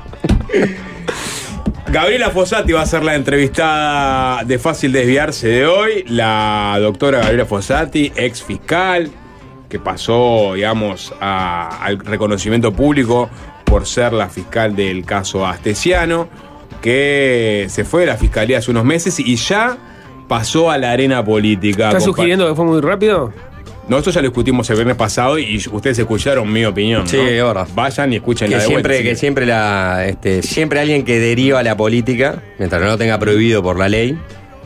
Gabriela Fossati va a ser la entrevistada de Fácil Desviarse de hoy. La doctora Gabriela Fossati, ex fiscal, que pasó, digamos, a- al reconocimiento público por ser la fiscal del caso Astesiano, que se fue de la fiscalía hace unos meses y ya pasó a la arena política. ¿Estás Compa- sugiriendo que fue muy rápido? Nosotros ya lo discutimos el viernes pasado y ustedes escucharon mi opinión, ¿no? Sí, es verdad. Vayan y escuchen Que la de siempre, vuelta, que sí. siempre la, este, siempre alguien que deriva a la política, mientras no lo tenga prohibido por la ley,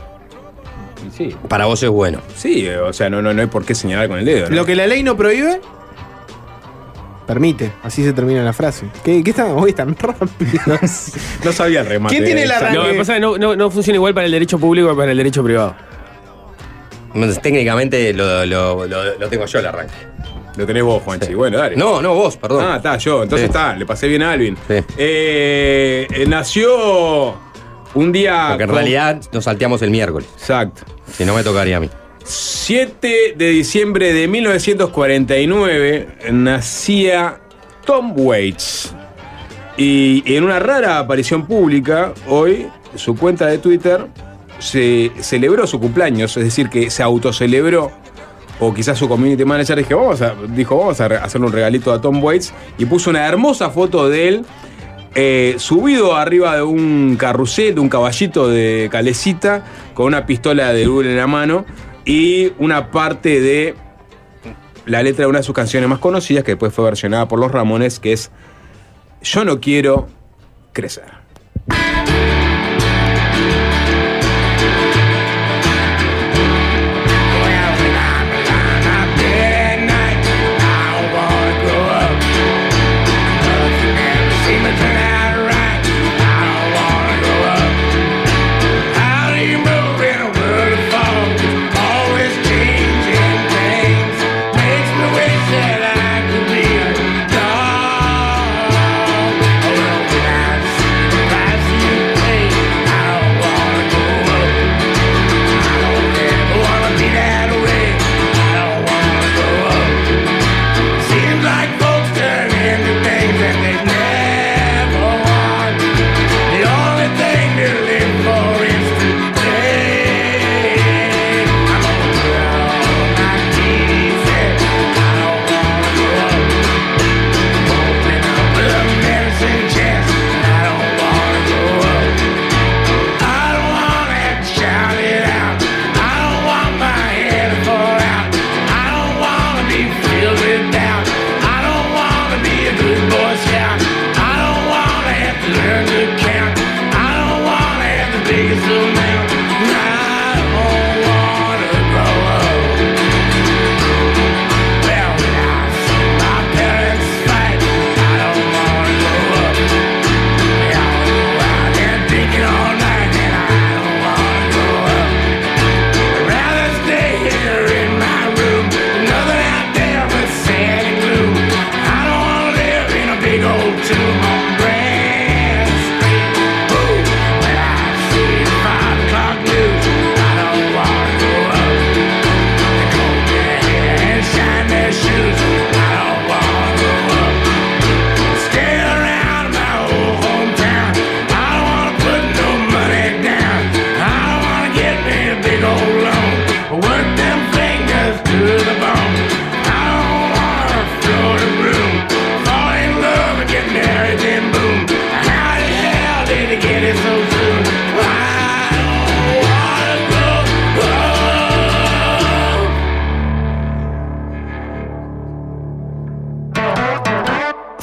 Sí, para vos es bueno. sí, o sea, no, no, no hay por qué señalar con el dedo, ¿no? Lo que la ley no prohíbe, permite. Así se termina la frase. ¿Qué, qué están hoy tan rápidos? No sabía el remate. ¿Quién tiene la Exacto. No, lo que pasa es que no, no, no funciona igual para el derecho público que para el derecho privado. Entonces, técnicamente lo, lo- lo- lo tengo yo el arranque. Lo tenés vos, Juanchi. Sí. Bueno, dale. No, no, vos, perdón. Ah, está, yo. Entonces Sí. está, le pasé bien a Alvin. Sí. Eh, eh, nació un día. Porque en con- realidad nos salteamos el miércoles. Exacto. Si no me tocaría a mí. siete de diciembre de mil novecientos cuarenta y nueve nacía Tom Waits. Y en una rara aparición pública, hoy, su cuenta de Twitter se celebró su cumpleaños, es decir, que se autocelebró, o quizás su community manager dijo, vamos a, dijo, vamos a re- hacerle un regalito a Tom Waits, y puso una hermosa foto de él eh, subido arriba de un carrusel, de un caballito de calecita, con una pistola de Google en la mano, y una parte de la letra de una de sus canciones más conocidas, que después fue versionada por los Ramones, que es Yo no quiero crecer. Makes me wish that I could be a dog.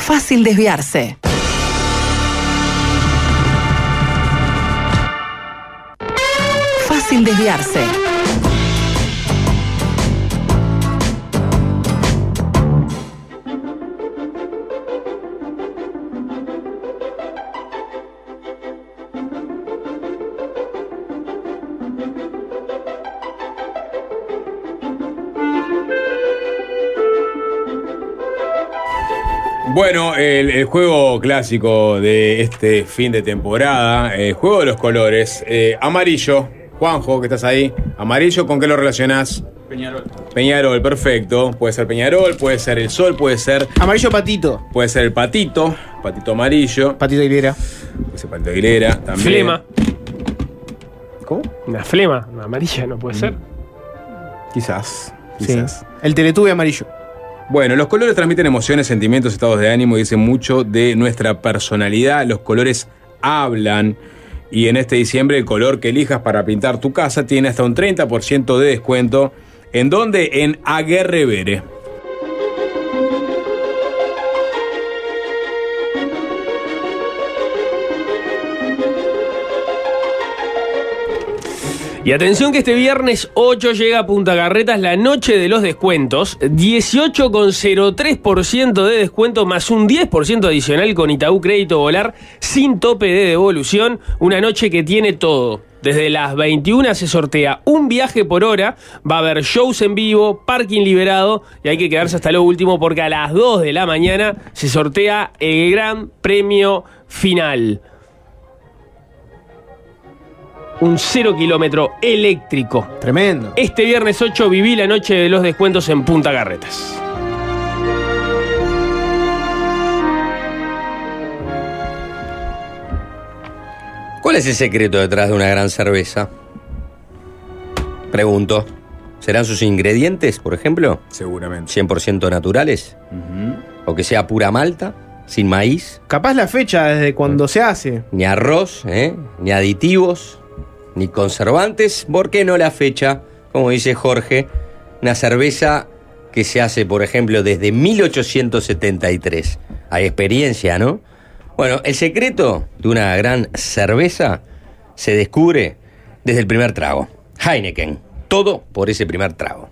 Fácil desviarse. Fácil desviarse. Bueno, el, el juego clásico de este fin de temporada, el juego de los colores. Eh, amarillo, Juanjo, que estás ahí. Amarillo, ¿con qué lo relacionás? Peñarol. Peñarol, perfecto. Puede ser Peñarol, puede ser el sol, puede ser... Amarillo patito. Puede ser el patito, patito amarillo. Patito Aguilera. Puede ser patito Aguilera también. Flema. ¿Cómo? Una flema, una amarilla, no puede ser. Quizás, Sí. quizás. El Teletubby amarillo. Bueno, los colores transmiten emociones, sentimientos, estados de ánimo y dicen mucho de nuestra personalidad. Los colores hablan y en este diciembre el color que elijas para pintar tu casa tiene hasta un treinta por ciento de descuento. ¿En dónde? En Aguerrevere. Y atención que este viernes ocho llega a Punta Carretas la noche de los descuentos, dieciocho coma cero tres por ciento de descuento más un diez por ciento adicional con Itaú Crédito Volar sin tope de devolución, una noche que tiene todo. Desde las veintiuna se sortea un viaje por hora, va a haber shows en vivo, parking liberado y hay que quedarse hasta lo último porque a las dos de la mañana se sortea el gran premio final. Un cero kilómetro eléctrico. Tremendo. Este viernes ocho viví la noche de los descuentos en Punta Carretas. ¿Cuál es el secreto detrás de una gran cerveza? Pregunto. ¿Serán sus ingredientes, por ejemplo? Seguramente. cien por ciento naturales. Uh-huh. O que sea pura malta, sin maíz. Capaz la fecha desde cuando se hace. Ni arroz, ¿eh? Ni aditivos, ni conservantes. ¿Por qué no la fecha? Como dice Jorge, una cerveza que se hace, por ejemplo, desde mil ochocientos setenta y tres. Hay experiencia, ¿no? Bueno, el secreto de una gran cerveza se descubre desde el primer trago. Heineken. Todo por ese primer trago.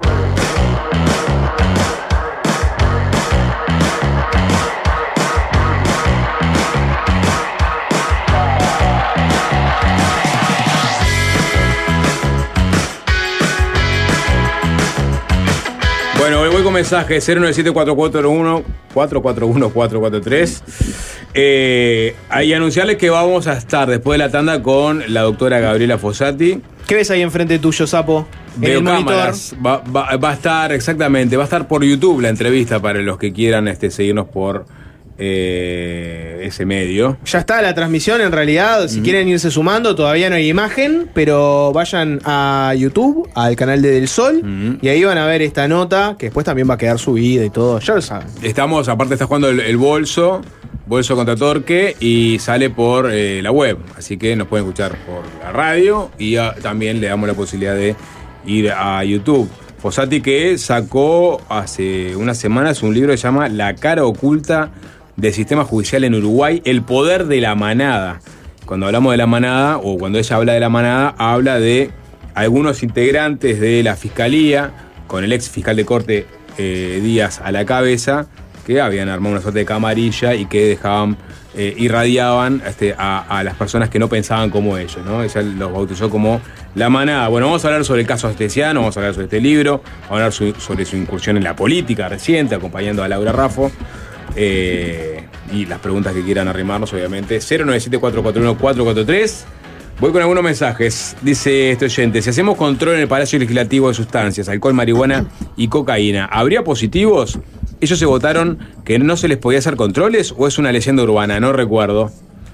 Bueno, voy con mensaje cero nueve siete cuatro cuatro uno cuatro cuatro uno cuatro cuatro tres. Eh, y anunciarles que vamos a estar después de la tanda con la doctora Gabriela Fossati. ¿Qué ves ahí enfrente tuyo, Sapo? En Veo el monitor. cámaras. Va, va- va a estar, exactamente, va a estar por YouTube la entrevista para los que quieran este, seguirnos por eh, ese medio. Ya está la transmisión en realidad. Si quieren irse sumando, todavía no hay imagen, pero vayan a YouTube, al canal de Del Sol, Mm. y ahí van a ver esta nota, que después también va a quedar subida y todo. Ya lo saben. Estamos, aparte está jugando el, el bolso, bolso contra Torque, y sale por eh, la web. Así que nos pueden escuchar por la radio y ah, también le damos la posibilidad de ir a YouTube. Fossati que sacó hace unas semanas un libro que se llama La cara oculta del sistema judicial en Uruguay, el poder de la manada. Cuando hablamos de la manada, o cuando ella habla de la manada, habla de algunos integrantes de la fiscalía, con el ex fiscal de corte eh, Díaz a la cabeza, que habían armado una suerte de camarilla y que dejaban, eh, irradiaban este, a, a las personas que no pensaban como ellos, ¿no? Ella los bautizó como la manada. Bueno, vamos a hablar sobre el caso Astesiano, vamos a hablar sobre este libro, vamos a hablar su- sobre su incursión en la política reciente, acompañando a Laura Raffo. Eh, y las preguntas que quieran arrimarnos, obviamente. cero nueve siete cuatro cuatro uno cuatro cuatro tres. Voy con algunos mensajes. Dice este oyente: si hacemos control en el Palacio Legislativo de sustancias, alcohol, marihuana y cocaína, ¿habría positivos? ¿Ellos se votaron que no se les podía hacer controles o es una leyenda urbana? No recuerdo.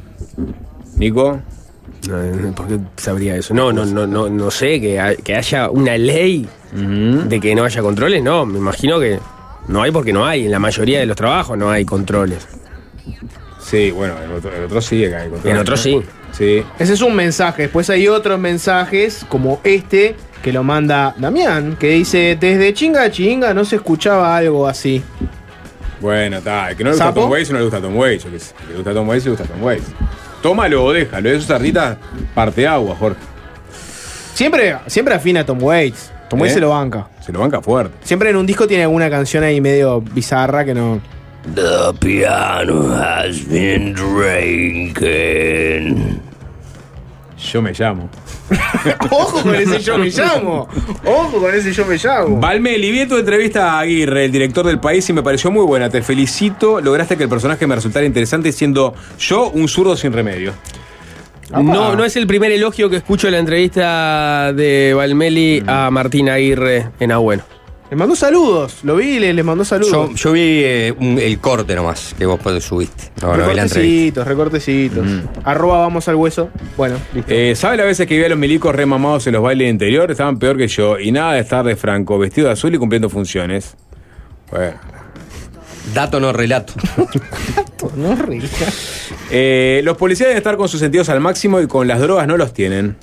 Nico. No, ¿por qué sabría eso? No, no, no, no, no sé, que, hay- que haya una ley Uh-huh. de que no haya controles, no, me imagino que no hay porque no hay, en la mayoría de los trabajos no hay controles. Sí, bueno, el otro, el otro sí. Acá hay controles, En otro ¿no? sí. Sí. Ese es un mensaje. Después hay otros mensajes, como este, que lo manda Damián, que dice: desde chinga a chinga no se escuchaba algo así. Bueno, está. El que no le gusta a ¿Sapo? Tom Waits no le gusta a Tom Waits. Yo qué sé. El que le gusta a Tom Waits le gusta a Tom Waits. Tómalo o déjalo. Esos artistas parte agua, Jorge. Siempre, siempre afina a Tom Waits. Tom Waits ¿Eh? se lo banca. Se lo banca fuerte. Siempre en un disco tiene alguna canción ahí medio bizarra que no. The piano has been drinking. Yo me llamo. Ojo con ese yo me llamo. Ojo con ese yo me llamo. Valmeli, vi tu entrevista a Aguirre, el director del País, y me pareció muy buena. Te felicito. Lograste que el personaje me resultara interesante siendo yo un zurdo sin remedio. No, no es el primer elogio que escucho en la entrevista de Valmeli a Martín Aguirre en Agüero. Le mandó saludos. Lo vi y le, le mandó saludos. Yo, yo vi eh, un- el corte nomás que vos pues, subiste. No, no vi la entrevista. recortecitos, recortecitos. Arroba vamos al hueso. Bueno, listo. Eh, ¿Sabe las veces que vi a los milicos remamados en los bailes de interior? Estaban peor que yo. Y nada de estar de Franco, vestido de azul y cumpliendo funciones. Bueno. Dato no relato. No rías. Eh, los policías deben estar con sus sentidos al máximo y con las drogas no los tienen.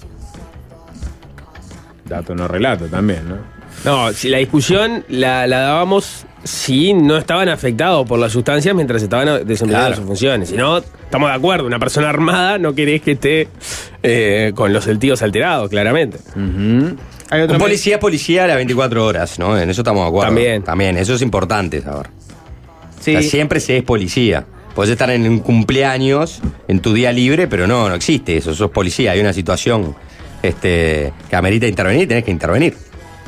Dato no relato también, ¿no? No, si la discusión la, la dábamos si no estaban afectados por las sustancias mientras estaban desempeñando Claro. sus funciones. Si no, estamos de acuerdo. Una persona armada no querés que esté eh, con los sentidos alterados, claramente. Hay otro Un policía es policía a las veinticuatro horas, ¿no? En eso estamos de acuerdo. También. También, eso es importante saber. Sí. O sea, siempre se es policía. Podés estar en un cumpleaños, en tu día libre, pero no, no existe eso. Sos policía. Hay una situación este, que amerita intervenir y tenés que intervenir.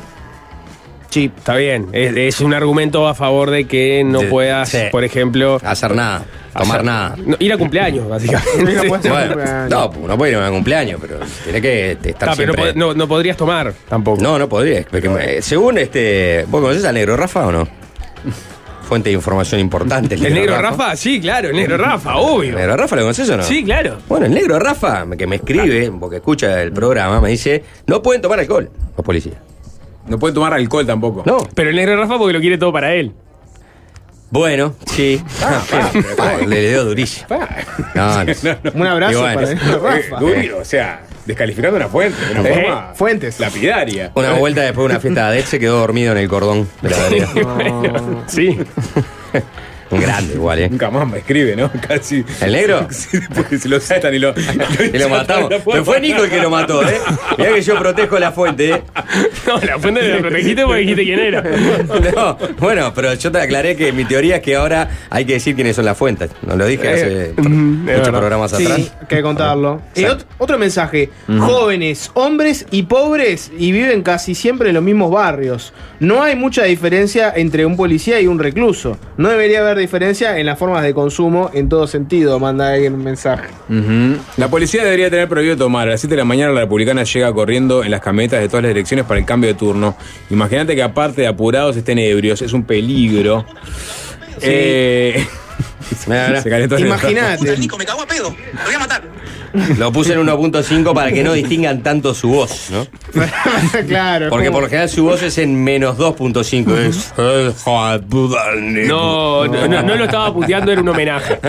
Sí, está bien. Es, es un argumento a favor de que no De- puedas, sí. por ejemplo, Hacer nada, tomar hacer- nada. no, ir a cumpleaños, básicamente. No puede ser Bueno, cumpleaños. no, no puede ir a un cumpleaños, pero tiene que este, estar Ah, pero no, siempre... pod- no- no podrías tomar tampoco. No, no podría. Porque, me- según este. ¿Vos conocés al negro Rafa o no? Fuente de información importante. ¿El negro Rafa? Sí, claro, el negro Rafa, ¿El obvio. negro Rafa lo conocés o no? Sí, claro. Bueno, el negro Rafa, que me escribe, porque escucha el programa, me dice: no pueden tomar alcohol los policías. No pueden tomar alcohol tampoco. No. Pero el negro Rafa porque lo quiere todo para él. Bueno, sí. Ah, pa, pero Ah, pa. le dio durísimo. Pa. No, no. Un abrazo Y bueno, para el Eh, Rafa. duro, o sea, descalificando una fuente. De una Eh, forma fuentes. lapidaria. Una vuelta después de una fiesta de Adel se quedó dormido en el cordón de la vereda. No. Sí. Un grande igual, ¿eh? Nunca más me escribe, ¿no? Casi. ¿El negro? Sí, porque se lo citan y lo. Y lo matamos. Pero fue Nico el que lo mató, ¿eh? Mirá que yo protejo la fuente, ¿eh? No, la fuente la protegiste porque dijiste quién era. No, bueno, pero yo te aclaré que mi teoría es que ahora hay que decir quiénes son las fuentes. Nos lo dije hace Eh, pro- mm, es muchos verdad. programas Sí, atrás. hay que contarlo. Y Exacto. ot- otro mensaje. Jóvenes, hombres y pobres y viven casi siempre en los mismos barrios. No hay mucha diferencia entre un policía y un recluso. No debería haber diferencia en las formas de consumo en todo sentido, manda alguien un mensaje. Ujú. La policía debería tener prohibido tomar. A las siete de la mañana la republicana llega corriendo en las camionetas de todas las direcciones para el cambio de turno. Imagínate que aparte de apurados estén ebrios. Es un peligro. Eh, Mirá, mirá. se calentó el- Imagínate. Nico, me cago a pedo. Lo voy a matar. Lo puse en uno punto cinco para que no distingan tanto su voz, ¿no? Claro. Porque como- por lo general su voz es en menos dos punto cinco. Es. No, no, no, no lo estaba puteando, era un homenaje.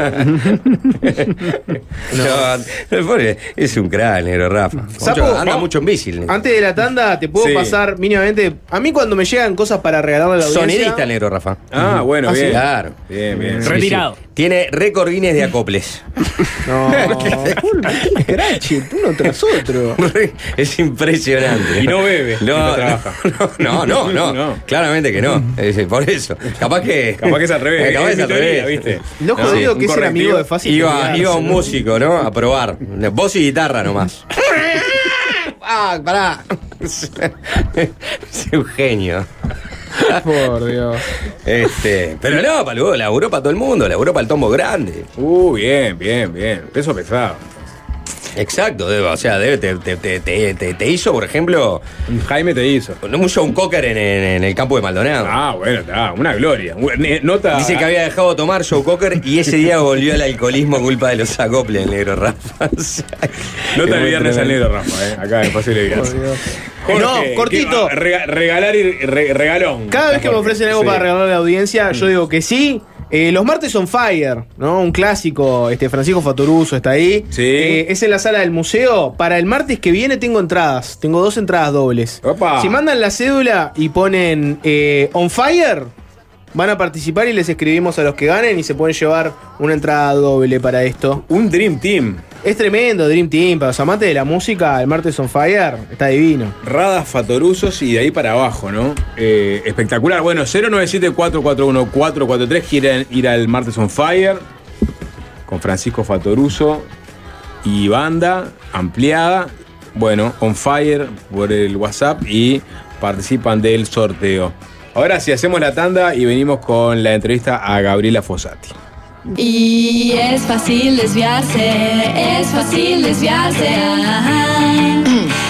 No, pobre, es un crack, el negro Rafa. Sapo, Mucho- anda vamos- mucho en bici. el negro. Antes de la tanda, te puedo Sí. pasar mínimamente. A mí, cuando me llegan cosas para regalarle a la audiencia. Sonidista el negro Rafa. Ah, bueno, Ah, sí. bien. Claro. Bien, bien. Sí, Retirado. sí. Tiene récord Guinness de acoples. No, full scratch, uno tras otro. Es impresionante. Y no bebe, No, no no, trabaja. no, no, no, No. Claramente que no. Es, por eso. Capaz que. Capaz que es al revés. Eh, Capaz que es mi al teoría, revés. ¿viste? Lo No, jodido un que es el amigo correctivo. de fácil. Iba, olvidarse, iba un ¿no? músico, ¿no? A probar. Voz y guitarra nomás. ¡Ah, pará! Es un genio. Por Dios. Este, pero no, para la Europa todo el mundo, la Europa el tombo grande. Uh, bien, bien, bien. Peso pesado. Exacto, debe- o sea, debe- te, te, te, te, te- te hizo, por ejemplo, Jaime te hizo. un John Cocker en, en- en el campo de Maldonado. Ah, bueno, está. Una gloria. Ne- Nota. Dice que había dejado de tomar Joe Cocker y ese día volvió al alcoholismo culpa de los acoples del negro Rafa. O sea, Nota es el muy viernes al tremendo. negro, Rafa, eh. Acá en Fácil de Vidas. No, cortito. que- rega- regalar y re- regalón. Cada vez que me ofrecen algo Sí. para regalar a la audiencia, yo digo que sí. Eh, los martes on fire, ¿no? Un clásico, este Francisco Fatoruso está ahí. Sí. Eh, es en la sala del museo. Para el martes que viene tengo entradas. Tengo dos entradas dobles. Opa. Si mandan la cédula y ponen eh, on fire, van a participar y les escribimos a los que ganen y se pueden llevar una entrada doble para esto. Un Dream Team. Es tremendo, Dream Team. Para los amantes de la música, el Martes on Fire está divino. Radas, Fatorusos y de ahí para abajo, ¿no? Eh, espectacular. Bueno, cero nueve siete, cuatro cuatro uno, cuatro cuatro tres. Quieren ir al Martes on Fire con Francisco Fatoruso y banda ampliada. Bueno, on fire por el WhatsApp y participan del sorteo. Ahora sí, hacemos la tanda y venimos con la entrevista a Gabriela Fossati. Y es fácil desviarse, es fácil desviarse. Ajá.